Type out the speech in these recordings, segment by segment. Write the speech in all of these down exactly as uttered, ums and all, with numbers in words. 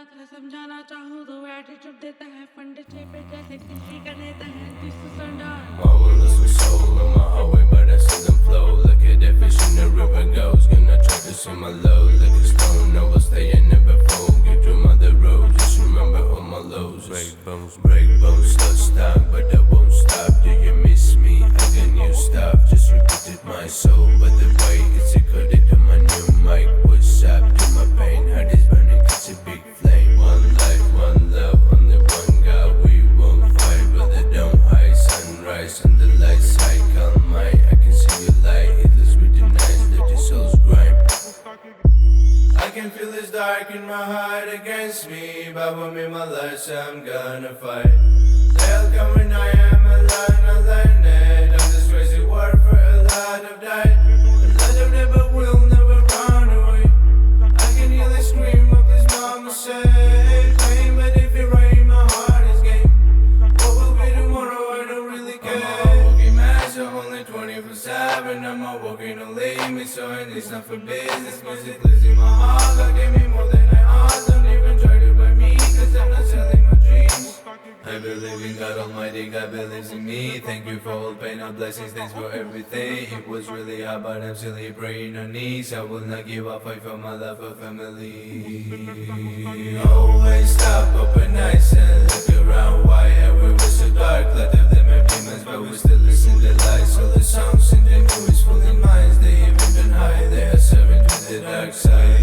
समझाना था समझाना चाहूँ तो एटीट्यूड देता है फंड पे जैसे किसी का नेता है दिस संडाल Marvelous with soul on my highway, but I see them flow. Look at that fish in the river goes. Gonna try to swim my load like a stone. I will stay and never fold. Get through mother road, just remember all my lows. Break bones, break bones, slow stop, but I won't stop. Do you miss me? Again, you stop. Just repeated my soul, but the way it's encoded to my new mic. What's up to my pain? Heart is burning, it's a big flame. One life, one love, only one God. We won't fight, brother, don't hide. Sunrise on the light side, calm mind. I can see your light, it looks pretty nice. Let your soul's grind. I can feel this dark in my heart against me. But with me, my life, so I'm gonna fight. They'll come when I am alone, I learn it. On this crazy world for a lot of died. A lot of them, but will never run away. I can hear the scream of this mama say, pain, but if you rain, my heart is game. What will be tomorrow, I don't really care. I'm a walking master, only twenty-four seven. I'm a walking on limit, so and it's not for business. Music lives in my heart, God gave me more than I asked. Don't even try to buy me, cause I'm not selling my dreams. I believe in God Almighty, God believes in me. Thank you for all pain and blessings, thanks for everything. It was really hard, but I'm still here praying on knees. I will not give up, fight for my love for family. Always stop, open eyes and look around. Why everywhere so dark? Lot of them are demons, but we still listen to lies. All the songs in the movies full in minds. They even don't hide, they are serving to the dark side.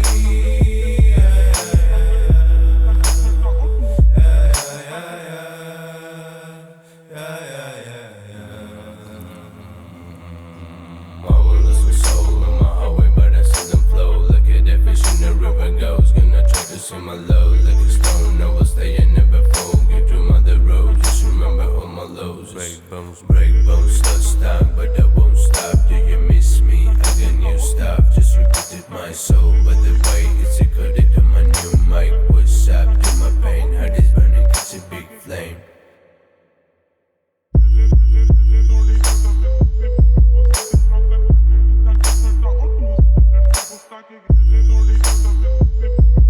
Marvelous with soul on my highway, but I see them flow. Look at that fish in the river goes. Gonna try to swim my load like a stone. I will stay and never fold. Get through mother road, just remember all my lows. Break bones, break bones, slow stop, but I won't stop. Do you miss me? Again, you stop. Just repeated my soul, but the way it's encoded to my new mic. What's up to my pain? Heart is burning, it's a big flame. Stuck